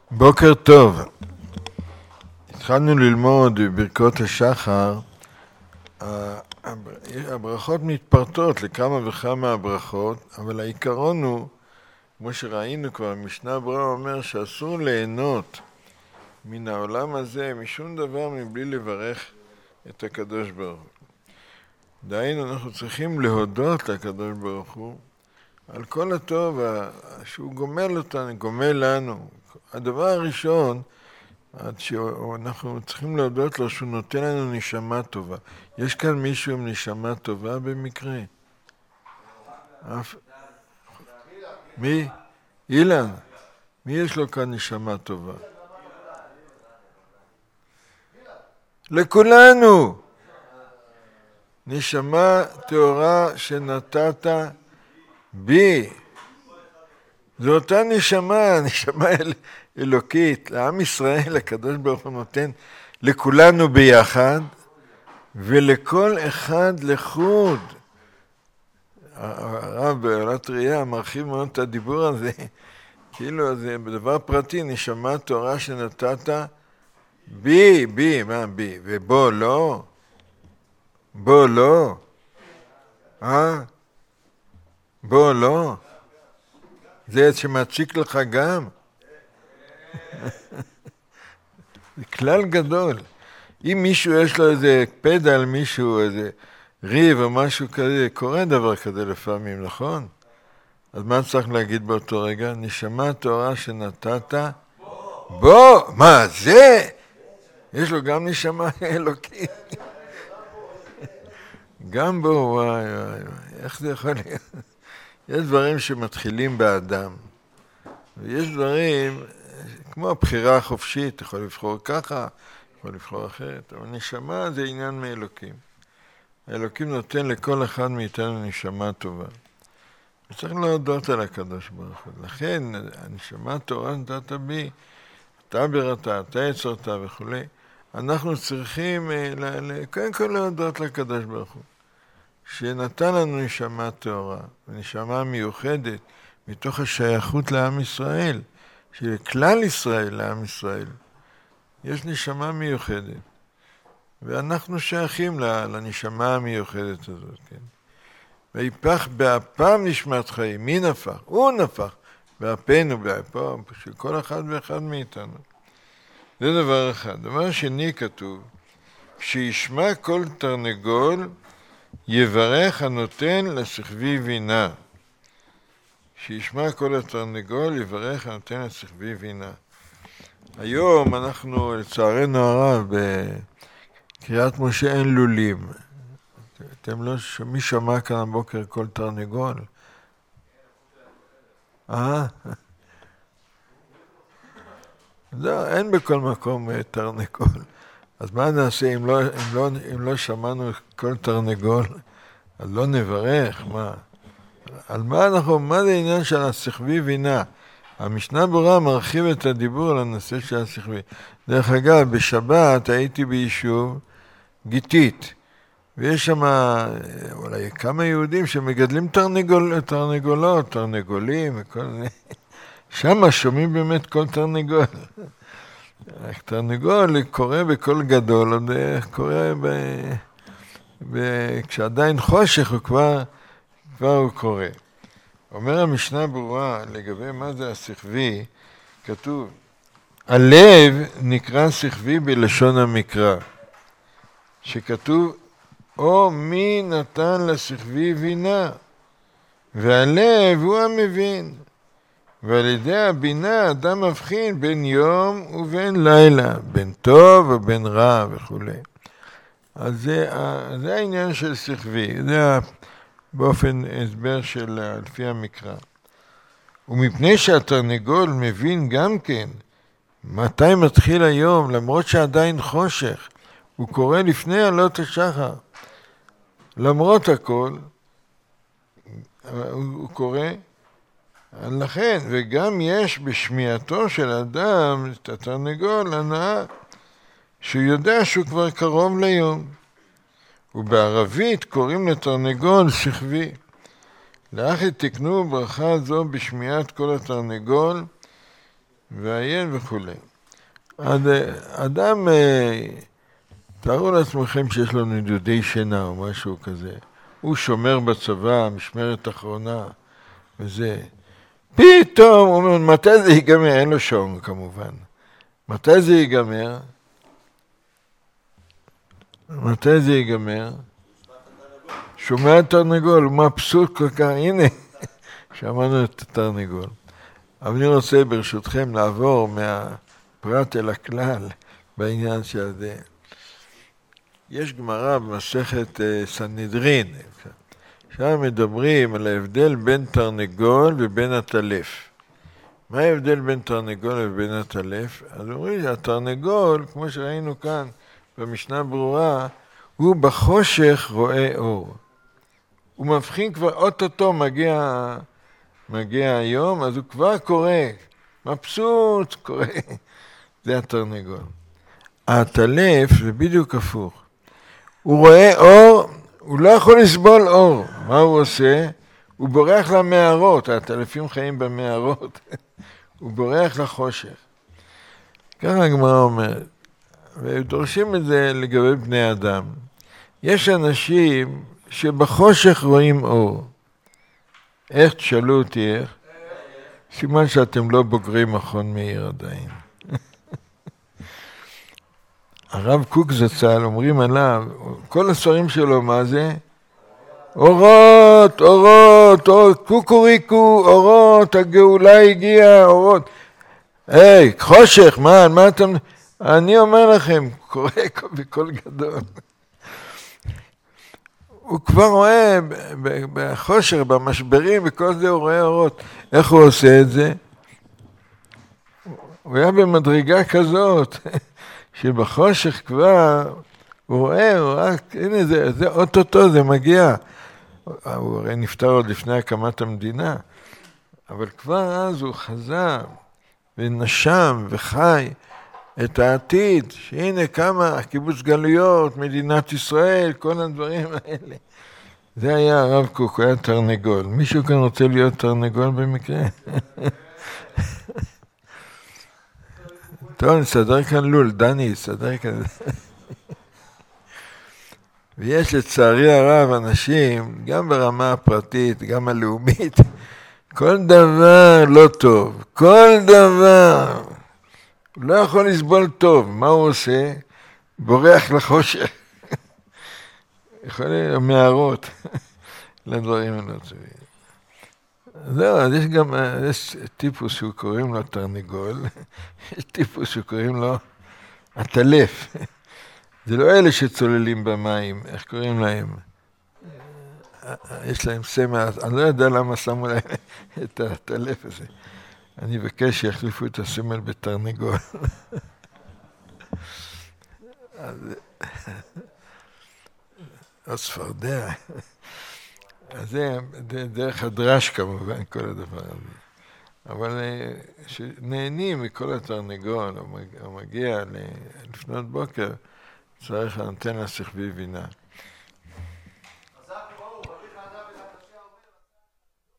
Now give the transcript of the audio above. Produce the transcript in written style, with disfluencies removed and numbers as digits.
בוקר טוב. התחלנו ללמוד בברכות השחר. הברכות מתפרטות לכמה וכמה הברכות, אבל העיקרון הוא, כמו שראינו כבר, משנה ברורה אומר שאסור ליהנות מן העולם הזה משום דבר מבלי לברך את הקדוש ברוך הוא. דהיינו, אנחנו צריכים להודות לקדוש ברוך הוא על כל הטוב שהוא גומל אותנו, גומל לנו. הדבר הראשון, אנחנו צריכים להודות לו שהוא נותן לנו נשמה טובה. יש כאן מישהו עם נשמה טובה במקרה? מי? אילן. מי יש לו כאן נשמה טובה? לכולנו. נשמה טהורה שנתת בי. זו אותה נשמה אלוקית. לעם ישראל הקדוש ברוך הוא נותן לכולנו ביחד, ולכל אחד לחוד. הרב בעלת ראייה מרחיב מאוד את הדיבור הזה, כאילו זה בדבר פרטי, נשמה טהורה שנתת בי, מה בי? ובו לא? בו לא? בו לא? זה שמציק לך גם? זה כלל גדול. אם מישהו יש לו איזה פד על מישהו, איזה ריב או משהו כזה, קורה דבר כזה לפעמים, נכון? אז מה צריך להגיד באותו רגע? נשמה טהורה שנתת בו. מה זה? יש לו גם נשמה אלוקית. גם בו, וואי, איך זה יכול להיות? יש דברים שמתחילים באדם, ויש דברים, כמו הבחירה החופשית, יכול לבחור ככה, יכול לבחור אחרת, אבל נשמה זה עניין מאלוקים. האלוקים נותן לכל אחד מאיתנו נשמה טובה. וצריך להודות על הקדוש ברוך הוא. לכן, הנשמה טהורה נתת בי, אתה בראת, אתה יצרת וכו'. אנחנו צריכים קודם כל להודות לקדוש ברוך הוא. שנתן לנו נשמה טהורה, ונשמה מיוחדת, מתוך השייכות לעם ישראל, שכלל ישראל לעם ישראל, יש נשמה מיוחדת, ואנחנו שייכים לנשמה המיוחדת הזאת, כן? ויפח באפם נשמת חיים, מי נפח? הוא נפח, באפנו, באפם, של כל אחד ואחד מאיתנו. זה דבר אחד. דבר שני כתוב, שישמע כל תרנגול, יברך הנותן לשכבי בינה. שישמע כל התרנגול, יברך הנותן לשכבי בינה. היום אנחנו, לצערנו הרב, בקריאת משה אין לולים. אתם לא, מי שמע כאן הבוקר כל תרנגול? לא, אין בכל מקום תרנגול. אז מה נעשה אם לא שמענו כל תרנגול? אז לא נברך, מה? על מה זה העניין של השכבי בינה? המשנה ברורה מרחיב את הדיבור על הנושא של השכבי. דרך אגב, בשבת הייתי ביישוב גיתית, ויש שם אולי כמה יהודים שמגדלים תרנגולות, תרנגולים וכל זה. שם שומעים באמת כל תרנגול. תרנגול קורא בקול גדול, קורא כשעדיין חושך הוא כבר הוא קורא. אומר המשנה ברורה לגבי מה זה השכבי, כתוב, הלב נקרא שכבי בלשון המקרא, שכתוב, או מי נתן לשכבי בינה, והלב הוא המבין. ועל ידי הבינה אדם מבחין בין יום ובין לילה, בין טוב ובין רע וכו'. אז זה העניין של שכבי, זה באופן הסבר של לפי המקרא. ומפני שהתרנגול מבין גם כן מתי מתחיל היום, למרות שעדיין חושך, הוא קורא לפני עלות השחר. למרות הכל, הוא קורא, לכן, וגם יש בשמיעתו של אדם את התרנגול הנאה, שהוא יודע שהוא כבר קרוב ליום. ובערבית קוראים לתרנגול שכבי. לאחי תקנו ברכה זו בשמיעת כל התרנגול, ועיין וכו'. אדם, תארו לעצמכם שיש לו נדודי שינה או משהו כזה. הוא שומר בצבא, משמרת אחרונה, וזה. פתאום, הוא אומר, מתי זה ייגמר? אין לו שעון כמובן. מתי זה ייגמר? מתי זה ייגמר? שומע את תרנגול, הוא מבסוט כל כך, הנה, שמענו את התרנגול. אבל אני רוצה ברשותכם לעבור מהפרט אל הכלל בעניין של זה. יש גמרא במסכת סנהדרין, שם מדברים על ההבדל בין תרנגול ובין הטלף. מה ההבדל בין תרנגול ובין הטלף? אז אומרים שהתרנגול, כמו שראינו כאן במשנה ברורה, הוא בחושך רואה אור. הוא מבחין כבר, אוטוטו מגיע היום, אז הוא כבר קורא, מבסוט, קורא. זה התרנגול. הטלף זה בדיוק הפוך. הוא רואה אור, הוא לא יכול לסבול אור. מה הוא עושה? הוא בורח למערות, הטלפים חיים במערות. הוא בורח לחושך. ככה הגמרא אומרת. ודורשים את זה לגבי בני אדם. יש אנשים שבחושך רואים אור. איך תשאלו אותי איך? סימן שאתם לא בוגרי מכון מאיר עדיין. הרב קוק זצ"ל אומרים עליו, כל הספרים שלו מה זה? אורות, אורות, אורות, קוקוריקו, אורות, הגאולה הגיעה, אורות. היי, חושך, מה אתם... אני אומר לכם, קורא בקול גדול. הוא כבר רואה בחושך, במשברים, בכל זה הוא רואה אורות. איך הוא עושה את זה? הוא היה במדרגה כזאת, שבחושך כבר הוא רואה, הנה זה אוטוטו, זה מגיע. הוא הרי נפטר עוד לפני הקמת המדינה, אבל כבר אז הוא חזר ונשם וחי את העתיד, שהנה כמה קיבוץ גלויות, מדינת ישראל, כל הדברים האלה. זה היה הרב קוק, הוא היה תרנגול. מישהו כאן רוצה להיות תרנגול במקרה? טוב, נסדר כאן לול, דני, נסדר כאן. ויש לצערי הרב אנשים, גם ברמה הפרטית, גם הלאומית, כל דבר לא טוב, כל דבר. הוא לא יכול לסבול טוב. מה הוא עושה? בורח לחושך. יכול להיות מערות לדברים הנוצרים. זהו, אז יש גם טיפוס שהוא קוראים לו תרנגול, יש טיפוס שהוא קוראים לו הטלף. זה לא אלה שצוללים במים, איך קוראים להם? יש להם סמל, אני לא יודע למה שמו להם את הטלף הזה. אני מבקש שיחליפו את הסמל בתרנגול. הצפרדע. אז זה דרך הדרש כמובן, כל הדבר הזה. אבל שנהנים מכל התרנגול, או מגיע לפנות בוקר, צריך לנתן לה שכבי בינה.